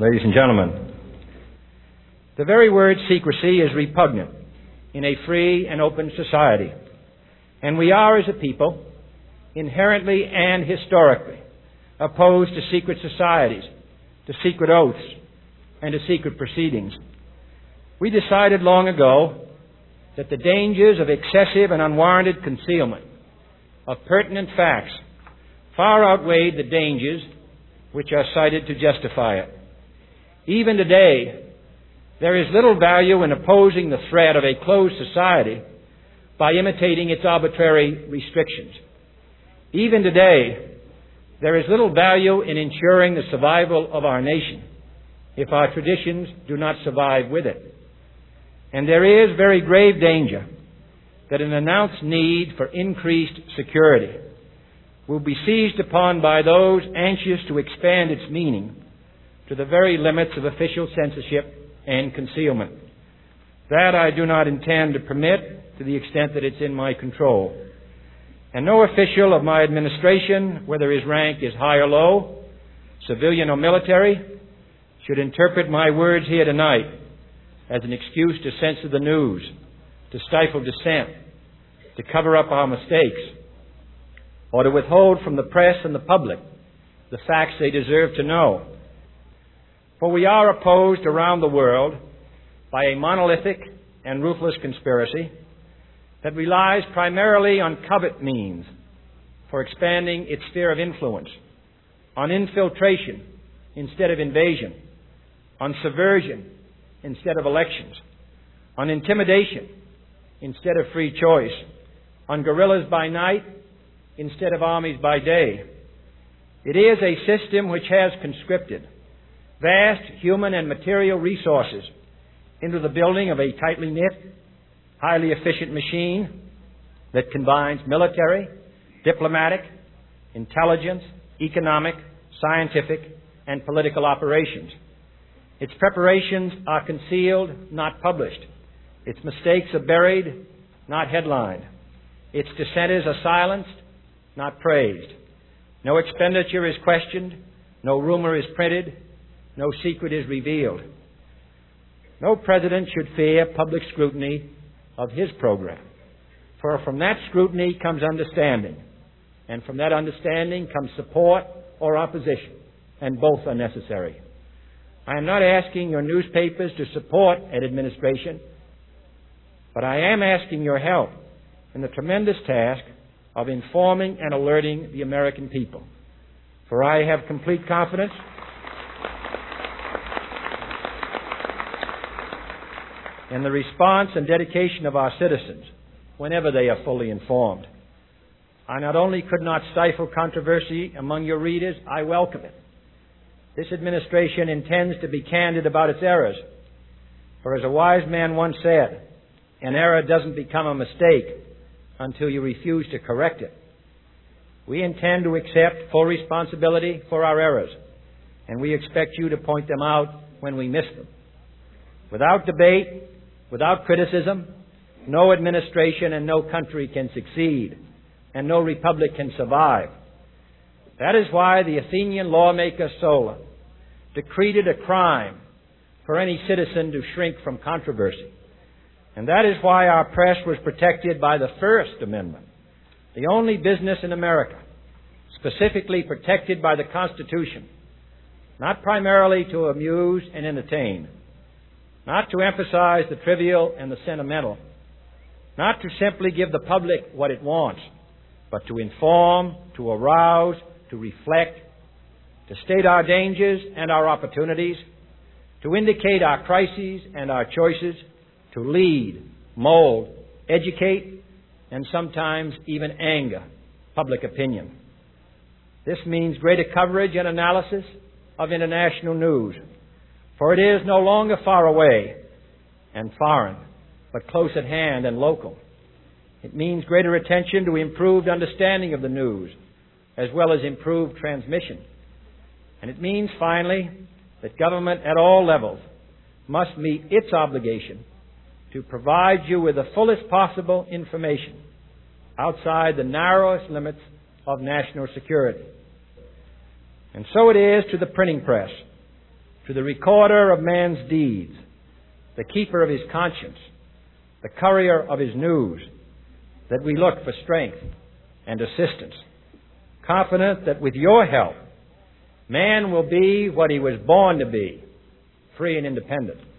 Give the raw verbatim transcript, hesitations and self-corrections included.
ladies and gentlemen. The very word secrecy is repugnant in a free and open society, and we are, as a people, inherently and historically opposed to secret societies, to secret oaths, and to secret proceedings. We decided long ago that the dangers of excessive and unwarranted concealment of pertinent facts far outweighed the dangers which are cited to justify it. Even today, there is little value in opposing the threat of a closed society by imitating its arbitrary restrictions. Even today, there is little value in ensuring the survival of our nation if our traditions do not survive with it. And there is very grave danger that an announced need for increased security will be seized upon by those anxious to expand its meaning to the very limits of official censorship and concealment. That I do not intend to permit to the extent that it's in my control. And no official of my administration, whether his rank is high or low, civilian or military, should interpret my words here tonight as an excuse to censor the news, to stifle dissent, to cover up our mistakes, or to withhold from the press and the public the facts they deserve to know. For we are opposed around the world by a monolithic and ruthless conspiracy that relies primarily on covert means for expanding its sphere of influence, on infiltration instead of invasion, on subversion instead of elections, on intimidation instead of free choice, on guerrillas by night instead of armies by day. It is a system which has conscripted vast human and material resources into the building of a tightly knit, highly efficient machine that combines military, diplomatic, intelligence, economic, scientific, and political operations. Its preparations are concealed, not published. Its mistakes are buried, not headlined. Its dissenters are silenced, not praised. No expenditure is questioned. No rumor is printed. No secret is revealed. No president should fear public scrutiny of his program, for from that scrutiny comes understanding, and from that understanding comes support or opposition, and both are necessary. I am not asking your newspapers to support an administration, but I am asking your help in the tremendous task of informing and alerting the American people. For I have complete confidence in the response and dedication of our citizens whenever they are fully informed. I not only could not stifle controversy among your readers, I welcome it. This administration intends to be candid about its errors. For as a wise man once said, an error doesn't become a mistake until you refuse to correct it. We intend to accept full responsibility for our errors, and we expect you to point them out when we miss them. Without debate, without criticism, no administration and no country can succeed, and no republic can survive. That is why the Athenian lawmaker Solon decreed it a crime for any citizen to shrink from controversy. And that is why our press was protected by the First Amendment, the only business in America specifically protected by the Constitution, not primarily to amuse and entertain, not to emphasize the trivial and the sentimental, not to simply give the public what it wants, but to inform, to arouse, to reflect, to state our dangers and our opportunities, to indicate our crises and our choices, to lead, mold, educate, and sometimes even anger public opinion. This means greater coverage and analysis of international news, for it is no longer far away and foreign, but close at hand and local. It means greater attention to improved understanding of the news, as well as improved transmission. And it means, finally, that government at all levels must meet its obligation to provide you with the fullest possible information outside the narrowest limits of national security. And so it is to the printing press, to the recorder of man's deeds, the keeper of his conscience, the courier of his news, that we look for strength and assistance, confident that with your help, man will be what he was born to be, free and independent.